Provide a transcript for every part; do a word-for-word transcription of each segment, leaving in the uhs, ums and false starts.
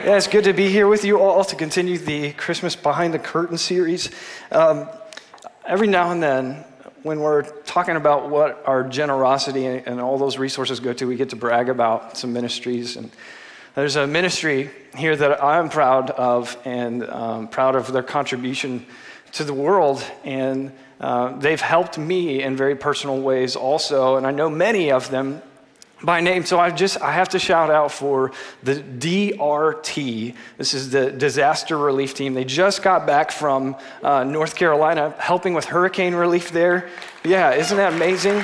Yeah, it's good to be here with you all to continue the Christmas Behind the Curtain series. Um, every now and then, when we're talking about what our generosity and all those resources go to, we get to brag about some ministries. And there's a ministry here that I'm proud of, and um, proud of their contribution to the world. And uh, they've helped me in very personal ways also, and I know many of them by name. So I just, I have to shout out for the D R T. This is the disaster relief team. They just got back from uh, North Carolina, helping with hurricane relief there. Yeah, isn't that amazing?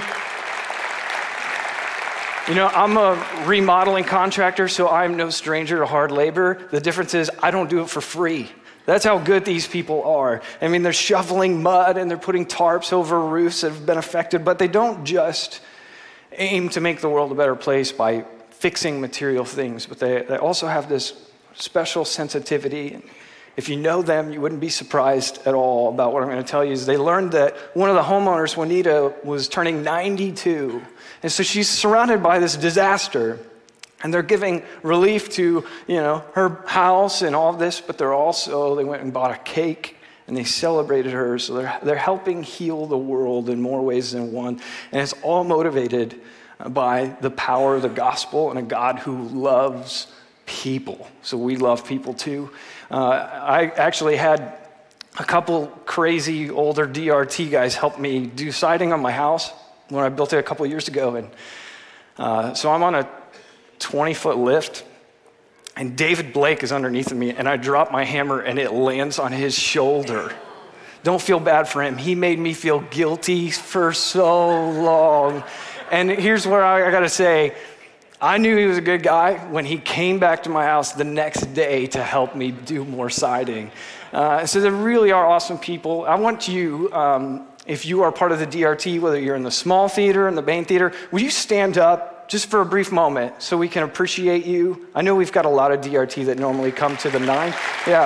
You know, I'm a remodeling contractor, so I'm no stranger to hard labor. The difference is I don't do it for free. That's how good these people are. I mean, they're shoveling mud and they're putting tarps over roofs that have been affected, but they don't just aim to make the world a better place by fixing material things, but they, they also have this special sensitivity. If you know them, you wouldn't be surprised at all about what I'm going to tell you. Is they learned that one of the homeowners, Juanita, was turning ninety-two, and so she's surrounded by this disaster, and they're giving relief to, you know, her house and all of this, but they're also, they went and bought a cake and they celebrated her. So they're, they're helping heal the world in more ways than one. And it's all motivated by the power of the gospel and a God who loves people. So we love people too. Uh, I actually had a couple crazy older D R T guys help me do siding on my house when I built it a couple years ago. And uh, so I'm on a twenty-foot lift, and David Blake is underneath of me, and I drop my hammer and it lands on his shoulder. Don't feel bad for him. He made me feel guilty for so long. And here's where I, I gotta say, I knew he was a good guy when he came back to my house the next day to help me do more siding. Uh, so they really are awesome people. I want you, um, if you are part of the D R T, whether you're in the small theater, in the main theater, will you stand up just for a brief moment so we can appreciate you? I know we've got a lot of D R T that normally come to the nine. Yeah.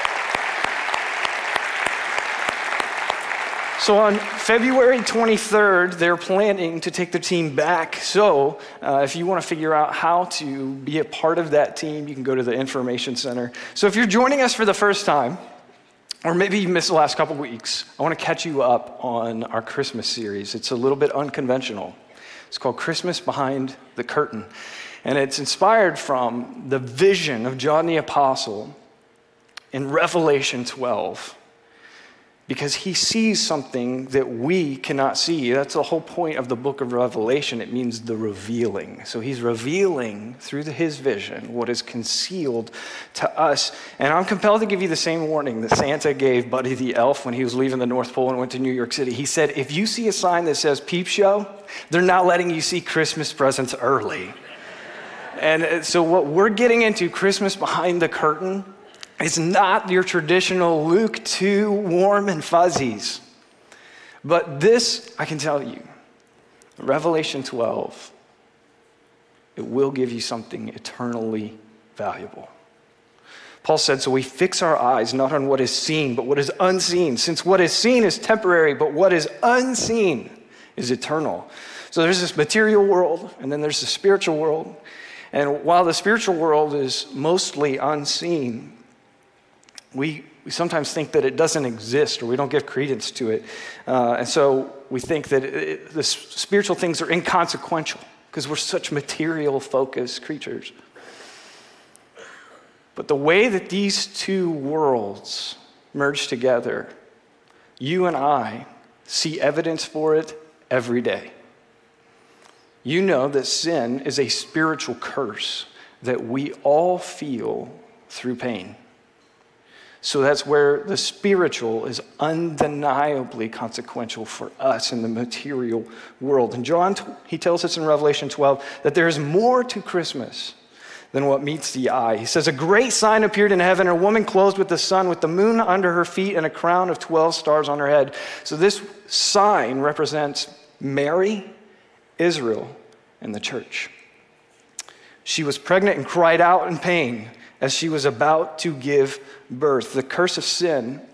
So on February twenty-third, they're planning to take the team back. So uh, if you want to figure out how to be a part of that team, you can go to the information center. So if you're joining us for the first time, or maybe you missed the last couple weeks, I want to catch you up on our Christmas series. It's a little bit unconventional. It's called Christmas Behind the Curtain. And it's inspired from the vision of John the Apostle in Revelation twelve, because he sees something that we cannot see. That's the whole point of the book of Revelation. It means the revealing. So he's revealing through the, his vision what is concealed to us. And I'm compelled to give you the same warning that Santa gave Buddy the Elf when he was leaving the North Pole and went to New York City. He said, if you see a sign that says Peep Show, they're not letting you see Christmas presents early. And so what we're getting into, Christmas Behind the Curtain, it's not your traditional Luke two warm and fuzzies. But this, I can tell you, Revelation twelve, it will give you something eternally valuable. Paul said, so we fix our eyes not on what is seen, but what is unseen. Since what is seen is temporary, but what is unseen is eternal. So there's this material world, and then there's the spiritual world. And while the spiritual world is mostly unseen, We, we sometimes think that it doesn't exist, or we don't give credence to it. Uh, and so we think that it, the spiritual things are inconsequential because we're such material-focused creatures. But the way that these two worlds merge together, you and I see evidence for it every day. You know that sin is a spiritual curse that we all feel through pain. So that's where the spiritual is undeniably consequential for us in the material world. And John, he tells us in Revelation twelve that there is more to Christmas than what meets the eye. He says, a great sign appeared in heaven, a woman clothed with the sun, with the moon under her feet, and a crown of twelve stars on her head. So this sign represents Mary, Israel, and the church. She was pregnant and cried out in pain as she was about to give birth. The curse of sin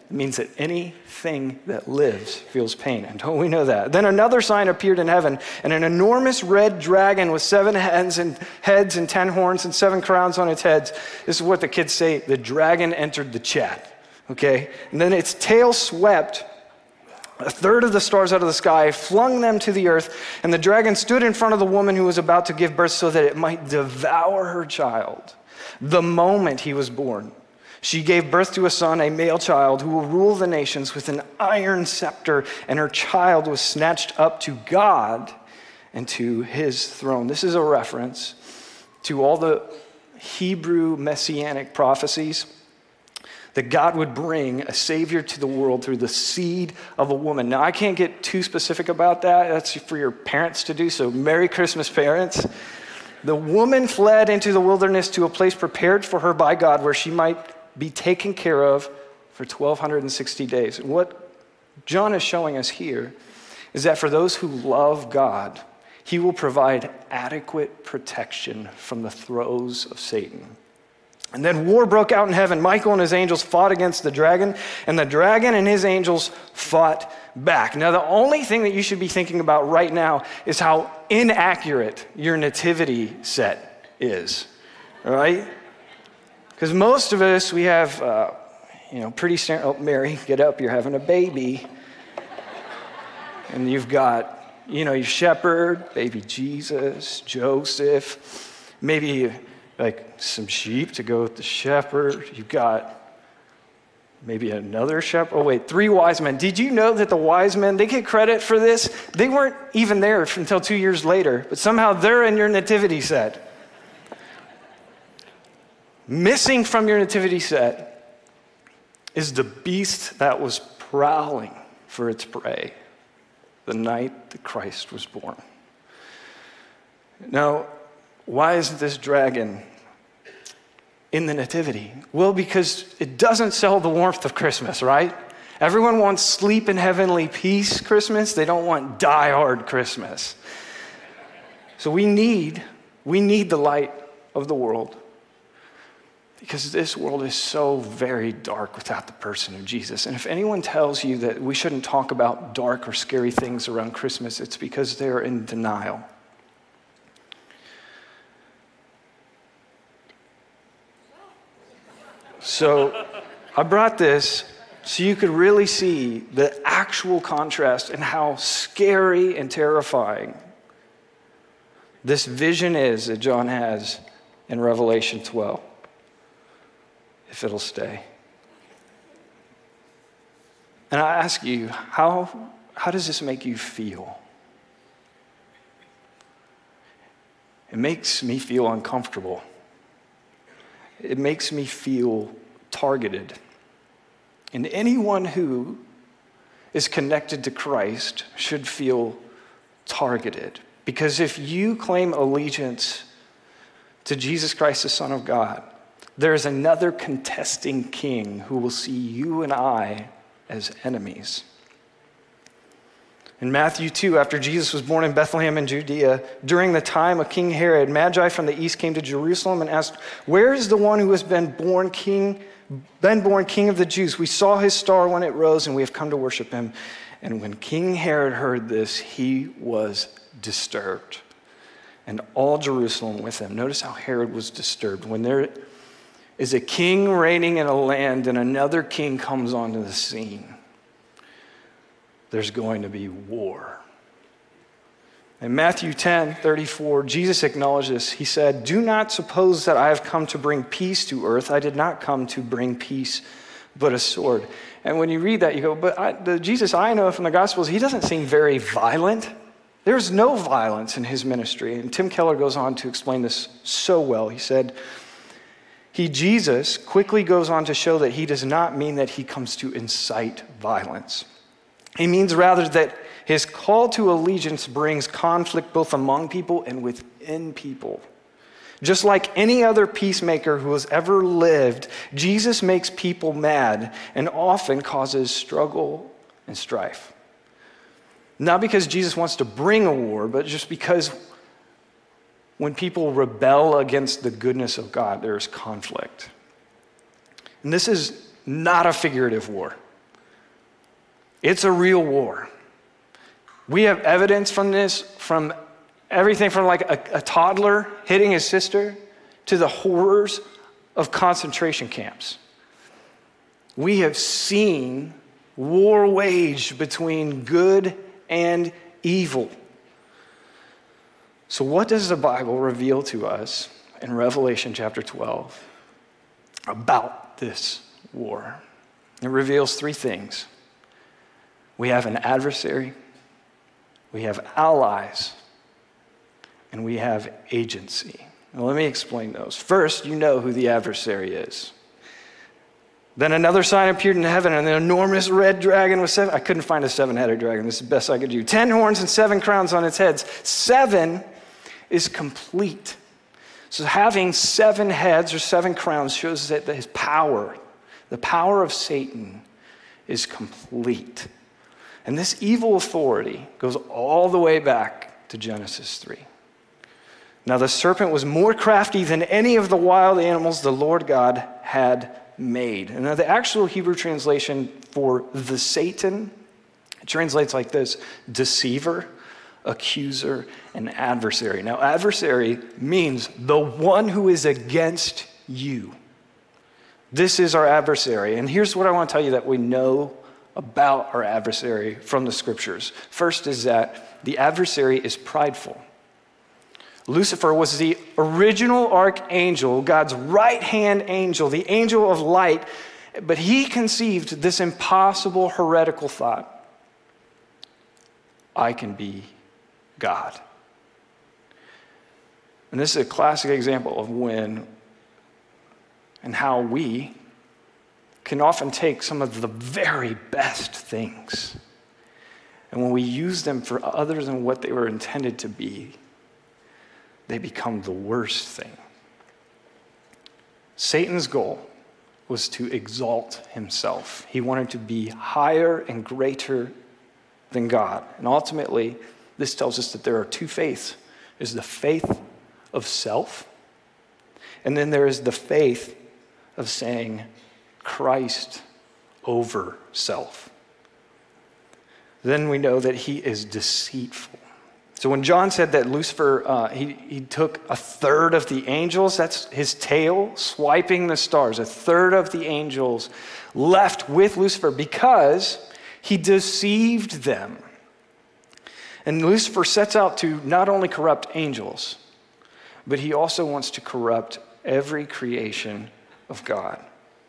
It means that anything that lives feels pain. And don't we know that? Then another sign appeared in heaven, and an enormous red dragon with seven heads and heads and ten horns and seven crowns on its heads. This is what the kids say, the dragon entered the chat, okay? And then its tail swept a third of the stars out of the sky, flung them to the earth, and the dragon stood in front of the woman who was about to give birth so that it might devour her child the moment he was born. She gave birth to a son, a male child, who will rule the nations with an iron scepter, and her child was snatched up to God and to his throne. This is a reference to all the Hebrew messianic prophecies that God would bring a Savior to the world through the seed of a woman. Now, I can't get too specific about that. That's for your parents to do, so Merry Christmas, parents. The woman fled into the wilderness to a place prepared for her by God where she might be taken care of for twelve sixty days. And what John is showing us here is that for those who love God, he will provide adequate protection from the throes of Satan. And then war broke out in heaven. Michael and his angels fought against the dragon, and the dragon and his angels fought back. Now, the only thing that you should be thinking about right now is how inaccurate your nativity set is, all right? Because most of us, we have, uh, you know, pretty standard, oh, Mary, get up, you're having a baby. And you've got, you know, your shepherd, baby Jesus, Joseph, maybe like some sheep to go with the shepherd. You've got maybe another shepherd. Oh, wait, three wise men. Did you know that the wise men, they get credit for this? They weren't even there until two years later, but somehow they're in your nativity set. Missing from your nativity set is the beast that was prowling for its prey the night that Christ was born. Now, why isn't this dragon in the nativity? Well, because it doesn't sell the warmth of Christmas, right? Everyone wants sleep in heavenly peace Christmas. They don't want die-hard Christmas. So we need, we need the light of the world, because this world is so very dark without the person of Jesus. And if anyone tells you that we shouldn't talk about dark or scary things around Christmas, it's because they're in denial. So I brought this so you could really see the actual contrast and how scary and terrifying this vision is that John has in Revelation twelve. If it'll stay. And I ask you, how, how does this make you feel? It makes me feel uncomfortable. It makes me feel targeted. And anyone who is connected to Christ should feel targeted. Because if you claim allegiance to Jesus Christ, the Son of God, there is another contesting king who will see you and I as enemies. In Matthew two, after Jesus was born in Bethlehem in Judea, during the time of King Herod, Magi from the east came to Jerusalem and asked, "Where is the one who has been born king, been born king of the Jews? We saw his star when it rose, and we have come to worship him." And when King Herod heard this, he was disturbed, and all Jerusalem with him. Notice how Herod was disturbed. When there is a king reigning in a land and another king comes onto the scene, there's going to be war. In Matthew ten thirty-four, Jesus acknowledged this. He said, "Do not suppose that I have come to bring peace to earth. I did not come to bring peace, but a sword." And when you read that, you go, but I, the Jesus I know from the Gospels, he doesn't seem very violent. There's no violence in his ministry. And Tim Keller goes on to explain this so well. He said, He, Jesus, quickly goes on to show that he does not mean that he comes to incite violence. He means rather that his call to allegiance brings conflict both among people and within people. Just like any other peacemaker who has ever lived, Jesus makes people mad and often causes struggle and strife. Not because Jesus wants to bring a war, but just because when people rebel against the goodness of God, there is conflict. And this is not a figurative war. It's a real war. We have evidence from this, from everything from like a, a toddler hitting his sister to the horrors of concentration camps. We have seen war waged between good and evil. So what does the Bible reveal to us in Revelation chapter twelve about this war? It reveals three things. We have an adversary, we have allies, and we have agency. Now, let me explain those. First, you know who the adversary is. Then another sign appeared in heaven, and an enormous red dragon with seven. I couldn't find a seven-headed dragon. This is the best I could do. Ten horns and seven crowns on its heads. Seven is complete. So having seven heads or seven crowns shows that his power, the power of Satan, is complete. And this evil authority goes all the way back to Genesis three. Now the serpent was more crafty than any of the wild animals the Lord God had made. And now the actual Hebrew translation for the Satan, it translates like this: deceiver, accuser, and adversary. Now adversary means the one who is against you. This is our adversary. And here's what I want to tell you that we know about our adversary from the scriptures. First is that the adversary is prideful. Lucifer was the original archangel, God's right-hand angel, the angel of light, but he conceived this impossible heretical thought: I can be God. And this is a classic example of when and how we can often take some of the very best things, and when we use them for other than what they were intended to be, they become the worst thing. Satan's goal was to exalt himself. He wanted to be higher and greater than God. And ultimately, this tells us that there are two faiths. There's the faith of self, and then there is the faith of saying Christ over self. Then we know that he is deceitful. So when John said that Lucifer, uh, he, he took a third of the angels, that's his tail swiping the stars. A third of the angels left with Lucifer because he deceived them. And Lucifer sets out to not only corrupt angels, but he also wants to corrupt every creation of God.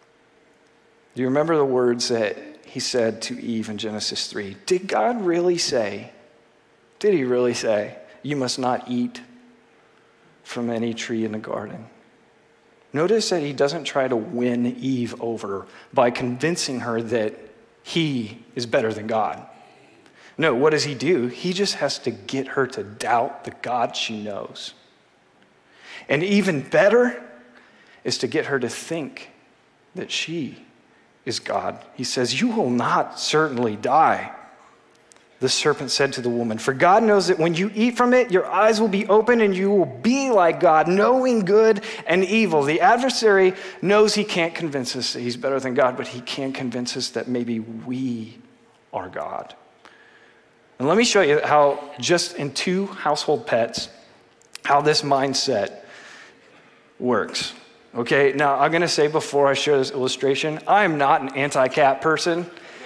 Do you remember the words that he said to Eve in Genesis three? Did God really say, did he really say, you must not eat from any tree in the garden? Notice that he doesn't try to win Eve over by convincing her that he is better than God. No, what does he do? He just has to get her to doubt the God she knows. And even better is to get her to think that she is God. He says, you will not certainly die. The serpent said to the woman, for God knows that when you eat from it, your eyes will be open and you will be like God, knowing good and evil. The adversary knows he can't convince us that he's better than God, but he can convince us that maybe we are God. And let me show you how, just in two household pets, how this mindset works. Okay, now I'm going to say before I share this illustration, I am not an anti-cat person.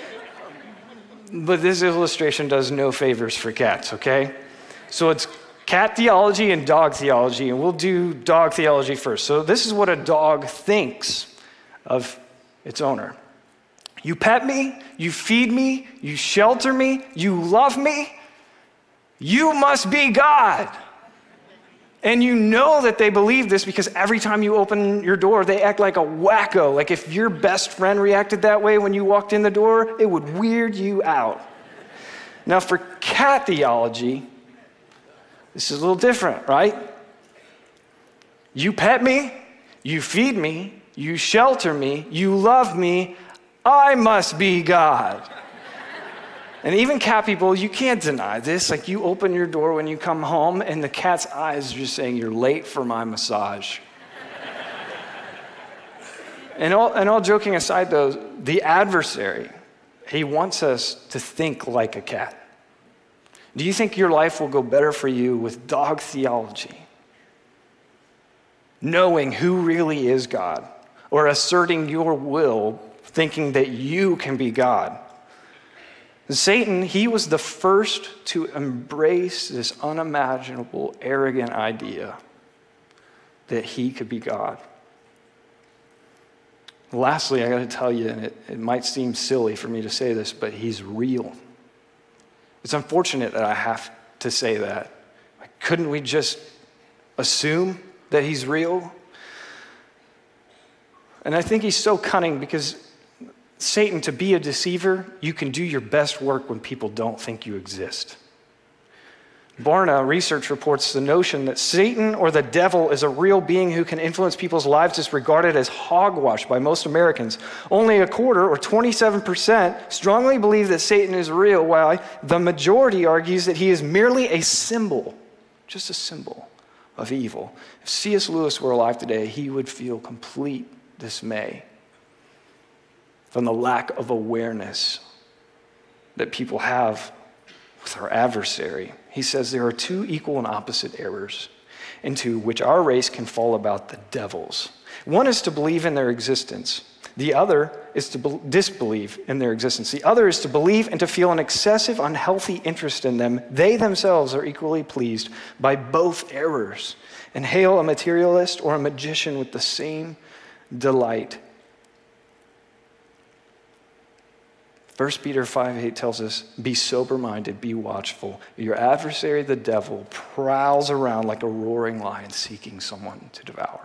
But this illustration does no favors for cats, okay? So it's cat theology and dog theology, and we'll do dog theology first. So this is what a dog thinks of its owner. You pet me, you feed me, you shelter me, you love me, you must be God. And you know that they believe this because every time you open your door, they act like a wacko. Like if your best friend reacted that way when you walked in the door, it would weird you out. Now for cat theology, this is a little different, right? You pet me, you feed me, you shelter me, you love me, I must be God. And even cat people, you can't deny this. Like you open your door when you come home and the cat's eyes are just saying, you're late for my massage. and, all, and all joking aside though, the adversary, He wants us to think like a cat. Do you think your life will go better for you with dog theology? Knowing who really is God, or asserting your will, thinking that you can be God? Satan, he was the first to embrace this unimaginable, arrogant idea that he could be God. Lastly, I got to tell you, and it, it might seem silly for me to say this, but he's real. It's unfortunate that I have to say that. Like, couldn't we just assume that he's real? And I think he's so cunning because Satan, to be a deceiver, you can do your best work when people don't think you exist. Barna research reports the notion that Satan or the devil is a real being who can influence people's lives is regarded as hogwash by most Americans. Only a quarter, or twenty-seven percent, strongly believe that Satan is real, while the majority argues that he is merely a symbol, just a symbol of evil. If C S Lewis were alive today, he would feel complete dismay from the lack of awareness that people have with our adversary. He says there are two equal and opposite errors into which our race can fall about the devils. One is to believe in their existence. The other is to be- disbelieve in their existence. The other is to believe and to feel an excessive, unhealthy interest in them. They themselves are equally pleased by both errors and hail a materialist or a magician with the same delight. First Peter five eight tells us, be sober-minded, be watchful. Your adversary, the devil, prowls around like a roaring lion seeking someone to devour.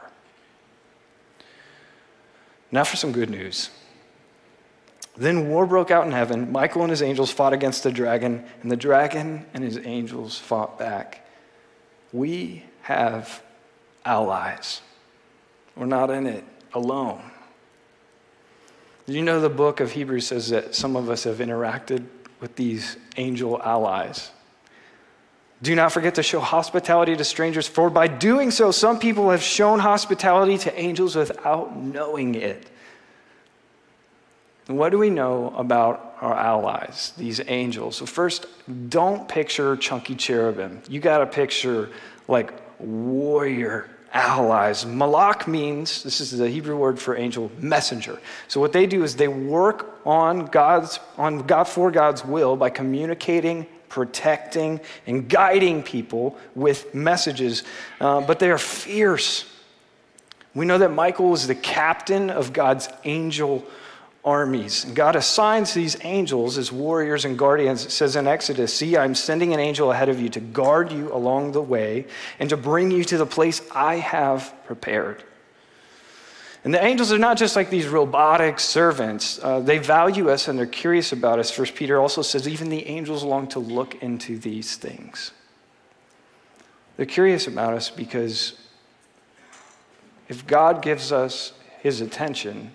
Now for some good news. Then war broke out in heaven. Michael and his angels fought against the dragon, and the dragon and his angels fought back. We have allies. We're not in it alone. Did you know the book of Hebrews says that some of us have interacted with these angel allies? Do not forget to show hospitality to strangers, for by doing so, some people have shown hospitality to angels without knowing it. And what do we know about our allies, these angels? So first, don't picture chunky cherubim. You got to picture like warrior allies. Malak means, this is the Hebrew word for angel, messenger. So what they do is they work on God's, on God for God's will by communicating, protecting, and guiding people with messages. Uh, but they are fierce. We know that Michael is the captain of God's angel armies. And God assigns these angels as warriors and guardians. It says in Exodus, see, I'm sending an angel ahead of you to guard you along the way and to bring you to the place I have prepared. And the angels are not just like these robotic servants. Uh, they value us and they're curious about us. First Peter also says even the angels long to look into these things. They're curious about us because if God gives us his attention,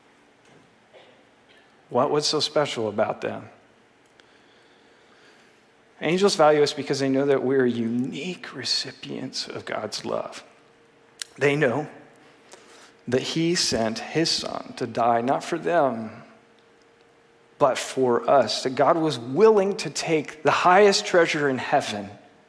what was so special about them? Angels value us because they know that we're unique recipients of God's love. They know that he sent his son to die, not for them, but for us. That God was willing to take the highest treasure in heaven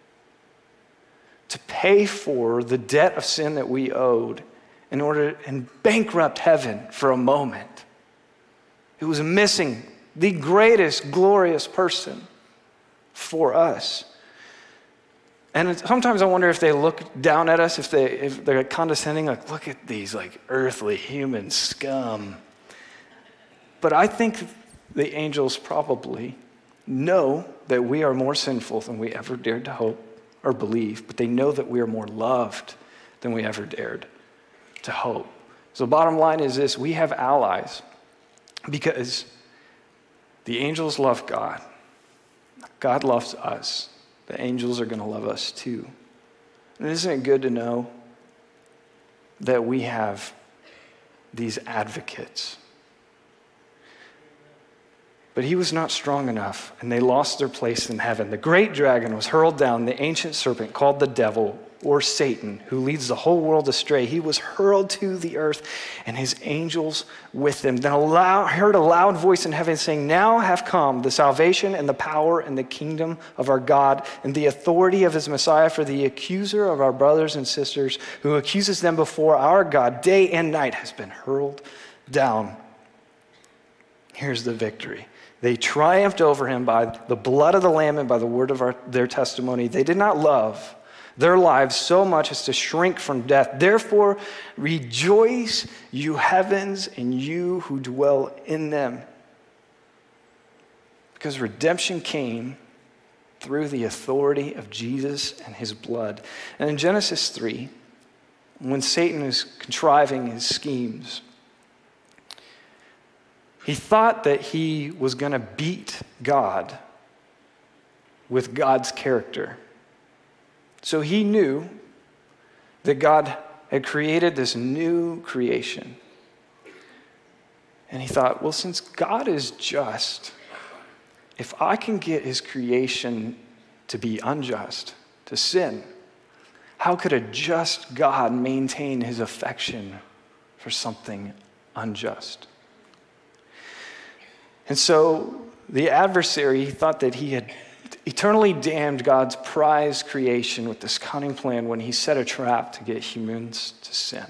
to pay for the debt of sin that we owed in order and bankrupt heaven for a moment. It was missing the greatest, glorious person for us. And sometimes I wonder if they look down at us, if, they, if they're condescending, like, look at these like earthly human scum. But I think the angels probably know that we are more sinful than we ever dared to hope or believe, but they know that we are more loved than we ever dared to hope. So the bottom line is this, we have allies. Because the angels love God. God loves us. The angels are going to love us too. And isn't it good to know that we have these advocates? But he was not strong enough, and they lost their place in heaven. The great dragon was hurled down, the ancient serpent called the devil or Satan, who leads the whole world astray, he was hurled to the earth and his angels with him. Then I heard a loud voice in heaven saying, now have come the salvation and the power and the kingdom of our God and the authority of his Messiah, for the accuser of our brothers and sisters who accuses them before our God day and night has been hurled down. Here's the victory. They triumphed over him by the blood of the Lamb and by the word of our, their testimony. They did not love their lives so much as to shrink from death. Therefore, rejoice, you heavens, and you who dwell in them. Because redemption came through the authority of Jesus and his blood. And in Genesis three, when Satan is contriving his schemes, he thought that he was going to beat God with God's character. So he knew that God had created this new creation. And he thought, well, since God is just, if I can get his creation to be unjust, to sin, how could a just God maintain his affection for something unjust? And so the adversary thought that he had eternally damned God's prized creation with this cunning plan when he set a trap to get humans to sin.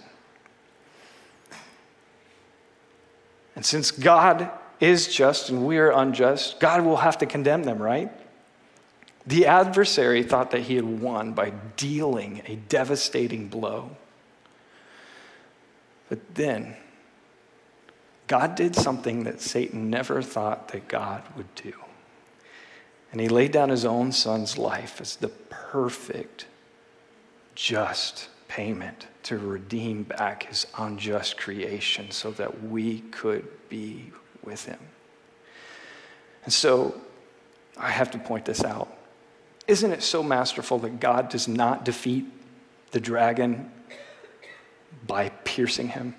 And since God is just and we are unjust, God will have to condemn them, right? The adversary thought that he had won by dealing a devastating blow. But then, God did something that Satan never thought that God would do. And he laid down his own son's life as the perfect, just payment to redeem back his unjust creation so that we could be with him. And so I have to point this out. Isn't it so masterful that God does not defeat the dragon by piercing him?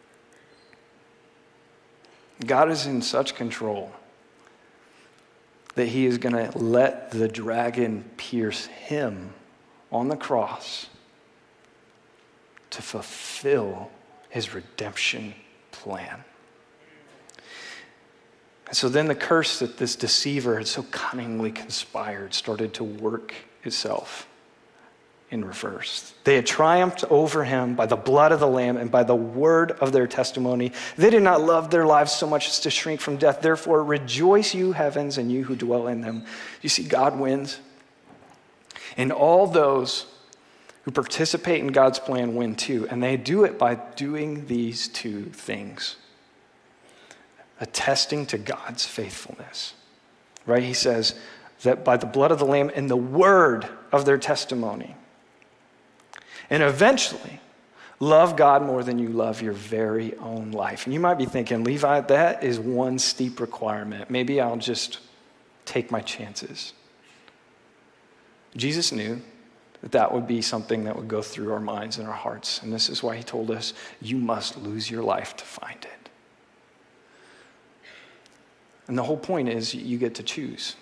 God is in such control that he is going to let the dragon pierce him on the cross to fulfill his redemption plan. And so then the curse that this deceiver had so cunningly conspired started to work itself in reverse. They had triumphed over him by the blood of the Lamb and by the word of their testimony. They did not love their lives so much as to shrink from death. Therefore, rejoice, you heavens, and you who dwell in them. You see, God wins. And all those who participate in God's plan win too. And they do it by doing these two things. Attesting to God's faithfulness. Right? He says that by the blood of the Lamb and the word of their testimony. And eventually, love God more than you love your very own life. And you might be thinking, Levi, that is one steep requirement. Maybe I'll just take my chances. Jesus knew that that would be something that would go through our minds and our hearts. And this is why he told us, you must lose your life to find it. And the whole point is you get to choose.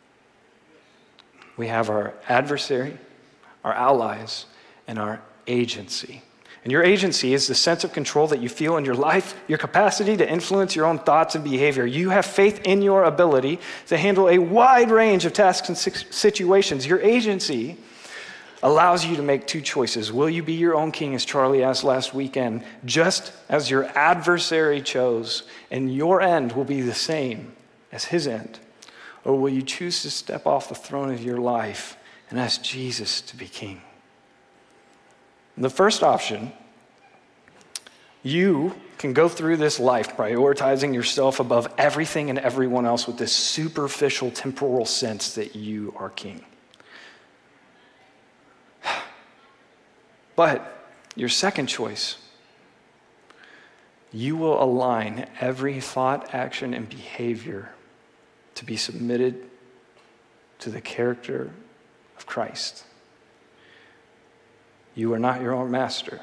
We have our adversary, our allies, and our agency. And your agency is the sense of control that you feel in your life, your capacity to influence your own thoughts and behavior. You have faith in your ability to handle a wide range of tasks and situations. Your agency allows you to make two choices. Will you be your own king, as Charlie asked last weekend, just as your adversary chose, and your end will be the same as his end? Or will you choose to step off the throne of your life and ask Jesus to be king? The first option, you can go through this life prioritizing yourself above everything and everyone else with this superficial temporal sense that you are king. But your second choice, you will align every thought, action, and behavior to be submitted to the character of Christ. You are not your own master.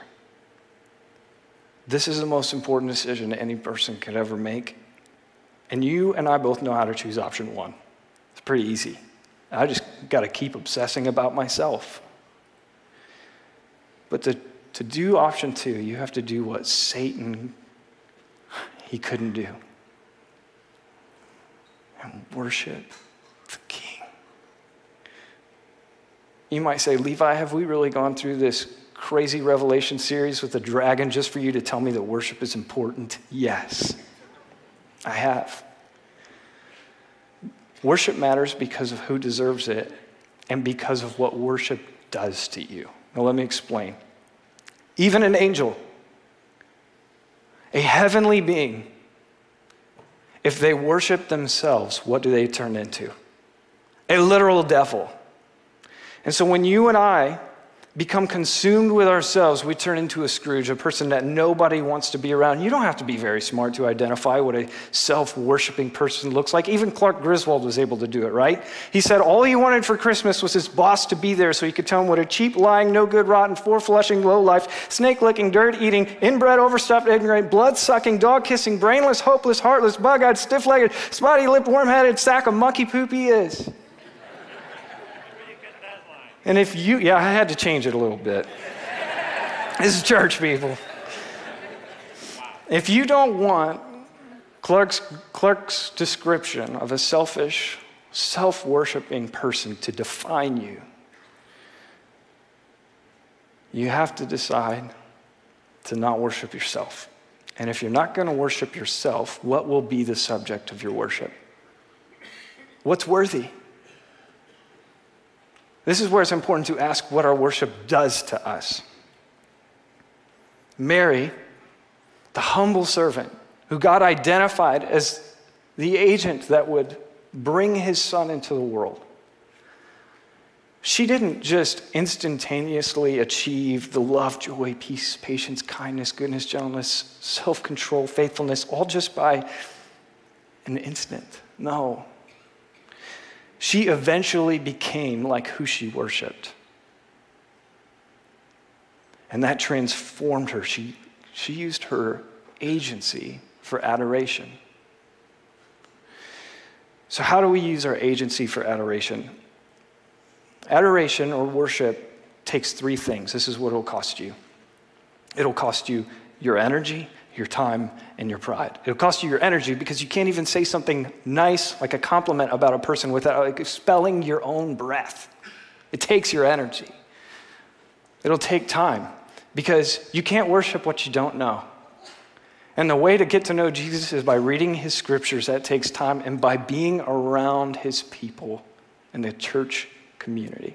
This is the most important decision any person could ever make. And you and I both know how to choose option one. It's pretty easy. I just got to keep obsessing about myself. But to, to do option two, you have to do what Satan, he couldn't do. And worship the King. You might say, Levi, have we really gone through this crazy Revelation series with the dragon just for you to tell me that worship is important? Yes, I have. Worship matters because of who deserves it and because of what worship does to you. Now let me explain. Even an angel, a heavenly being, if they worship themselves, what do they turn into? A literal devil. And so when you and I become consumed with ourselves, we turn into a Scrooge, a person that nobody wants to be around. You don't have to be very smart to identify what a self-worshiping person looks like. Even Clark Griswold was able to do it, right? He said all he wanted for Christmas was his boss to be there so he could tell him what a cheap, lying, no good, rotten, four-flushing, low-life, snake-licking, dirt-eating, inbred, overstuffed, ignorant, blood-sucking, dog-kissing, brainless, hopeless, heartless, bug-eyed, stiff-legged, spotty-lipped, worm-headed sack of monkey poop he is. And if you, yeah, I had to change it a little bit. This is church, people. If you don't want Clark's, Clark's description of a selfish, self-worshiping person to define you, you have to decide to not worship yourself. And if you're not going to worship yourself, what will be the subject of your worship? What's worthy? This is where it's important to ask what our worship does to us. Mary, the humble servant who God identified as the agent that would bring his son into the world, she didn't just instantaneously achieve the love, joy, peace, patience, kindness, goodness, gentleness, self-control, faithfulness, all just by an instant. No. She eventually became like who she worshiped. And that transformed her. She, she used her agency for adoration. So how do we use our agency for adoration? Adoration or worship takes three things. This is what it'll cost you. It'll cost you your energy, your time, and your pride. It'll cost you your energy because you can't even say something nice, like a compliment about a person without like, expelling your own breath. It takes your energy. It'll take time because you can't worship what you don't know. And the way to get to know Jesus is by reading his scriptures. That takes time, and by being around his people in the church community.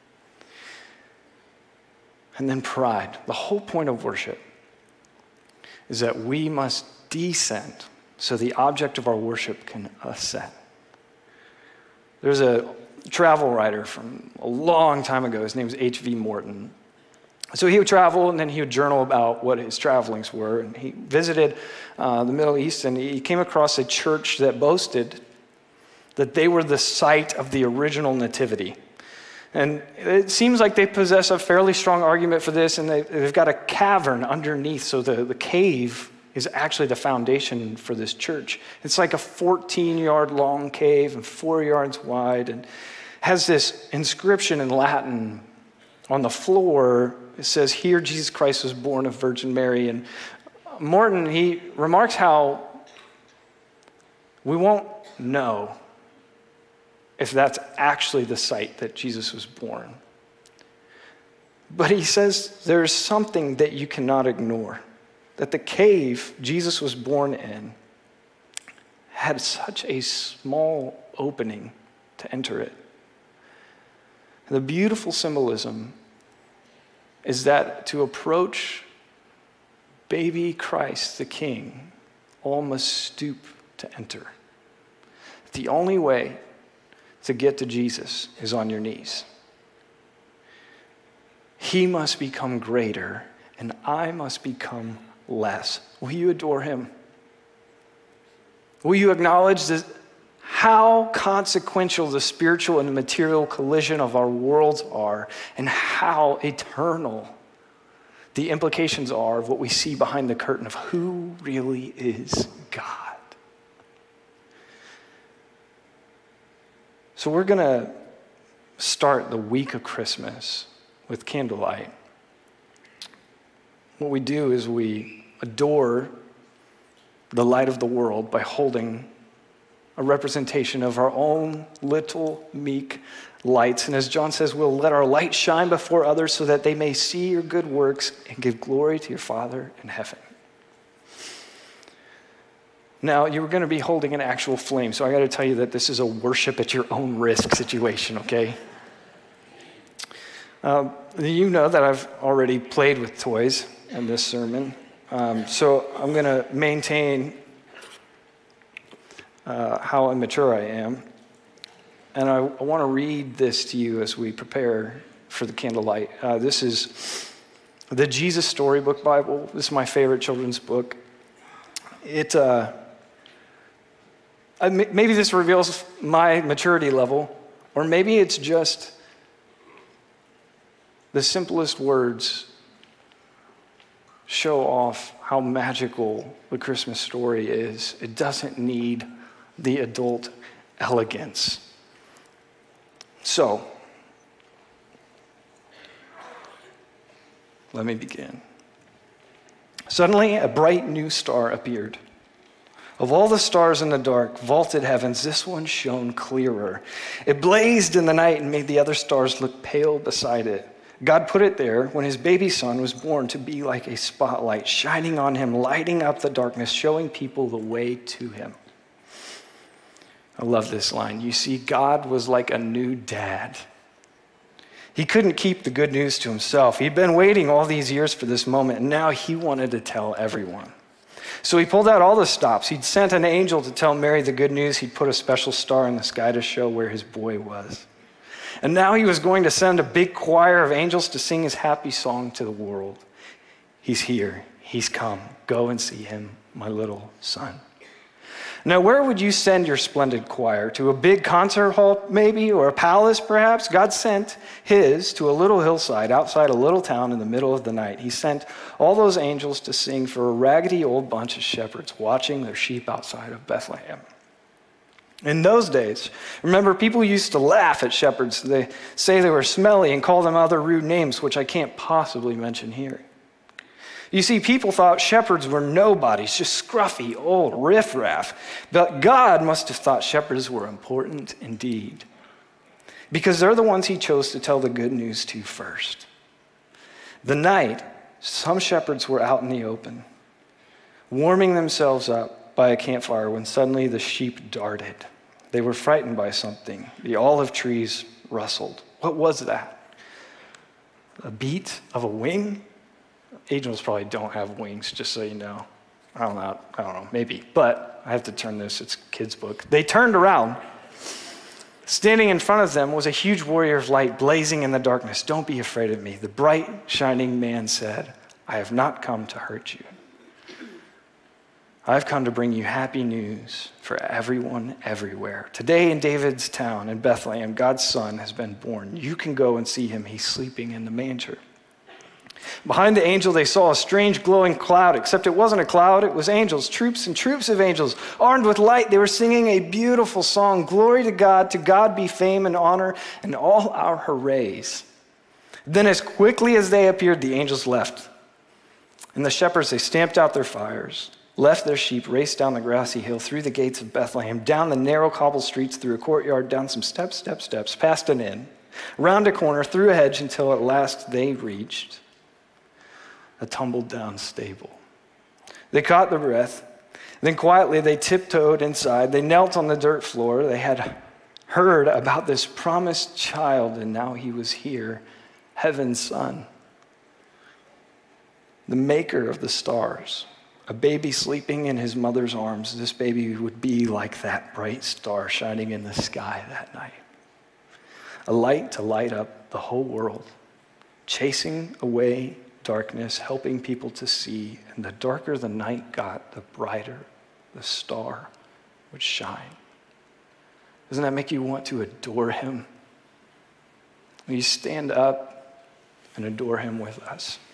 And then pride. The whole point of worship is that we must descend so the object of our worship can ascend. There's a travel writer from a long time ago. His name was H V Morton. So he would travel, and then he would journal about what his travelings were. And he visited uh, the Middle East, and he came across a church that boasted that they were the site of the original nativity. And it seems like they possess a fairly strong argument for this, and they, they've got a cavern underneath, so the, the cave is actually the foundation for this church. It's like a fourteen-yard long cave and four yards wide, and has this inscription in Latin on the floor. It says, "Here Jesus Christ was born of Virgin Mary." And Morton, he remarks how we won't know if that's actually the site that Jesus was born. But he says there's something that you cannot ignore, that the cave Jesus was born in had such a small opening to enter it. The beautiful symbolism is that to approach baby Christ, the King, all must stoop to enter. The only way to get to Jesus is on your knees. He must become greater, and I must become less. Will you adore him? Will you acknowledge this, how consequential the spiritual and the material collision of our worlds are, and how eternal the implications are of what we see behind the curtain of who really is God? So we're going to start the week of Christmas with candlelight. what we do is we adore the light of the world by holding a representation of our own little meek lights. And as John says, we'll let our light shine before others so that they may see your good works and give glory to your Father in heaven. Now, you're going to be holding an actual flame, so I got to tell you that this is a worship at your own risk situation, okay? Um, you know that I've already played with toys in this sermon, um, so I'm going to maintain uh, how immature I am, and I, I want to read this to you as we prepare for the candlelight. Uh, this is the Jesus Storybook Bible. This is my favorite children's book. It uh, maybe this reveals my maturity level, or maybe it's just the simplest words show off how magical the Christmas story is. It doesn't need the adult elegance. So, let me begin. Suddenly, a bright new star appeared. Of all the stars in the dark, vaulted heavens, this one shone clearer. It blazed in the night and made the other stars look pale beside it. God put it there when his baby son was born to be like a spotlight, shining on him, lighting up the darkness, showing people the way to him. I love this line. You see, God was like a new dad. He couldn't keep the good news to himself. He'd been waiting all these years for this moment, and now he wanted to tell everyone. So he pulled out all the stops. He'd sent an angel to tell Mary the good news. He'd put a special star in the sky to show where his boy was. And now he was going to send a big choir of angels to sing his happy song to the world. He's here. He's come. Go and see him, my little son. Now, where would you send your splendid choir? To a big concert hall, maybe, or a palace, perhaps? God sent his to a little hillside outside a little town in the middle of the night. He sent all those angels to sing for a raggedy old bunch of shepherds watching their sheep outside of Bethlehem. In those days, remember, people used to laugh at shepherds. They say they were smelly and call them other rude names, which I can't possibly mention here. You see, people thought shepherds were nobodies, just scruffy, old riffraff. But God must have thought shepherds were important indeed, because they're the ones he chose to tell the good news to first. The night, some shepherds were out in the open, warming themselves up by a campfire when suddenly the sheep darted. They were frightened by something. The olive trees rustled. What was that? A beat of a wing? Angels probably don't have wings, just so you know. I don't know. I don't know. Maybe. But I have to turn this. It's a kid's book. They turned around. Standing in front of them was a huge warrior of light blazing in the darkness. Don't be afraid of me. The bright, shining man said, I have not come to hurt you. I've come to bring you happy news for everyone everywhere. Today in David's town in Bethlehem, God's son has been born. You can go and see him. He's sleeping in the manger. Behind the angel, they saw a strange glowing cloud, except it wasn't a cloud, it was angels, troops and troops of angels. Armed with light, they were singing a beautiful song, Glory to God, to God be fame and honor, and all our hoorays. Then as quickly as they appeared, the angels left. And the shepherds, they stamped out their fires, left their sheep, raced down the grassy hill, through the gates of Bethlehem, down the narrow cobble streets, through a courtyard, down some steps, steps, steps, past an inn, round a corner, through a hedge, until at last they reached a tumbled-down stable. They caught their breath. Then quietly they tiptoed inside. They knelt on the dirt floor. They had heard about this promised child, and now he was here, heaven's son, the maker of the stars. A baby sleeping in his mother's arms. This baby would be like that bright star shining in the sky that night. A light to light up the whole world, chasing away darkness, helping people to see. And the darker the night got, the brighter the star would shine. Doesn't that make you want to adore him? Will you stand up and adore him with us?